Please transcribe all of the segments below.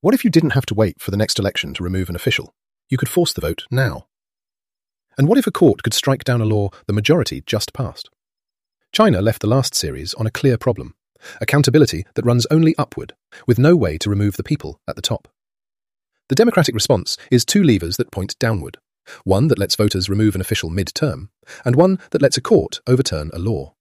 What if you didn't have to wait for the next election to remove an official? You could force the vote now. And what if a court could strike down a law the majority just passed? China left the last series on a clear problem: accountability that runs only upward, with no way to remove the people at the top. The democratic response is two levers that point downward, one that lets voters remove an official mid-term, and one that lets a court overturn a law.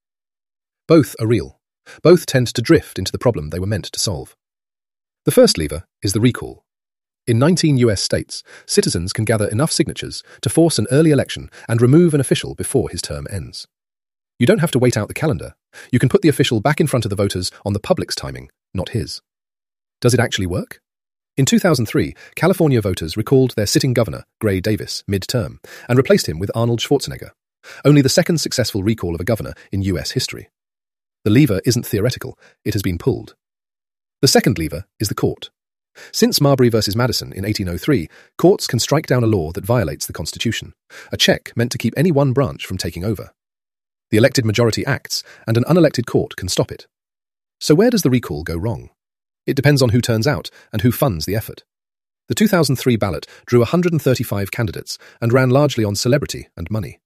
Both are real. Both tend to drift into the problem they were meant to solve. The first lever is the recall. In 19 US states, citizens can gather enough signatures to force an early election and remove an official before his term ends. You don't have to wait out the calendar. You can put the official back in front of the voters on the public's timing, not his. Does it actually work? In 2003, California voters recalled their sitting governor, Gray Davis, mid-term, and replaced him with Arnold Schwarzenegger, only the second successful recall of a governor in US history. The lever isn't theoretical, it has been pulled. The second lever is the court. Since Marbury versus Madison in 1803, courts can strike down a law that violates the Constitution, a check meant to keep any one branch from taking over. The elected majority acts, and an unelected court can stop it. So where does the recall go wrong? It depends on who turns out and who funds the effort. The 2003 ballot drew 135 candidates and ran largely on celebrity and money.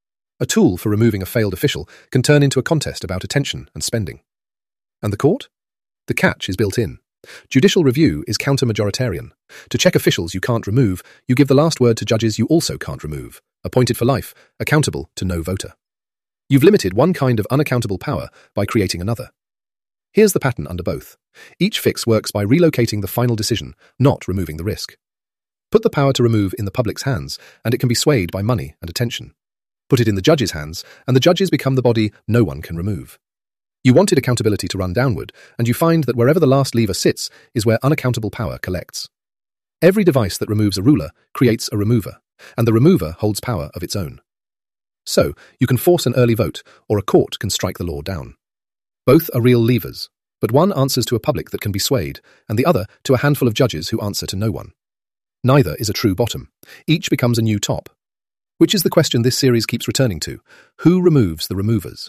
A tool for removing a failed official can turn into a contest about attention and spending. And the court? The catch is built in. Judicial review is counter-majoritarian. To check officials you can't remove, you give the last word to judges you also can't remove, appointed for life, accountable to no voter. You've limited one kind of unaccountable power by creating another. Here's the pattern under both. Each fix works by relocating the final decision, not removing the risk. Put the power to remove in the public's hands, and it can be swayed by money and attention. Put it in the judges' hands, and the judges become the body no one can remove. You wanted accountability to run downward, and you find that wherever the last lever sits is where unaccountable power collects. Every device that removes a ruler creates a remover, and the remover holds power of its own. So, you can force an early vote, or a court can strike the law down. Both are real levers, but one answers to a public that can be swayed, and the other to a handful of judges who answer to no one. Neither is a true bottom. Each becomes a new top. Which is the question this series keeps returning to: who removes the removers?